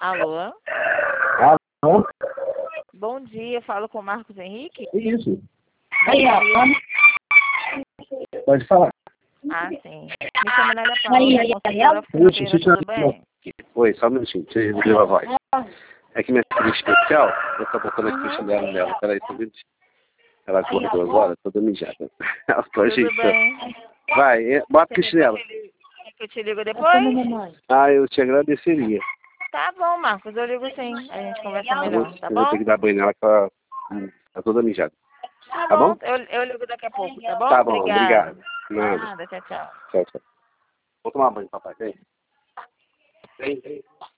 Alô? Alô? Bom dia, falo com o Marcos Henrique? Isso. Bom dia. Pode falar. Ah, sim. Me chamo Nélia Paula, consultora financeira, tudo bem? Oi, só um minutinho, deixa eu desligar a voz. É que minha filha especial, eu tô botando aqui o chinelo dela. Peraí, só um minutinho. Ela acordou agora, toda mijada. Ela tô Tudo ajeitando. bem. Vai, bota o chinelo. Quer que eu te ligo depois? Ah, eu te agradeceria. Tá bom, Marcos, eu ligo sim. A gente conversa melhor, tá Eu vou ter bom? que dar banho nela, que ela tá toda mijada. Tá Tá bom? bom, eu ligo daqui a pouco, tá bom? Tá bom, Obrigada. obrigado. Nada. Nada, tchau, tchau. Tchau, tchau. Vou tomar banho, papai. Vem. Vem.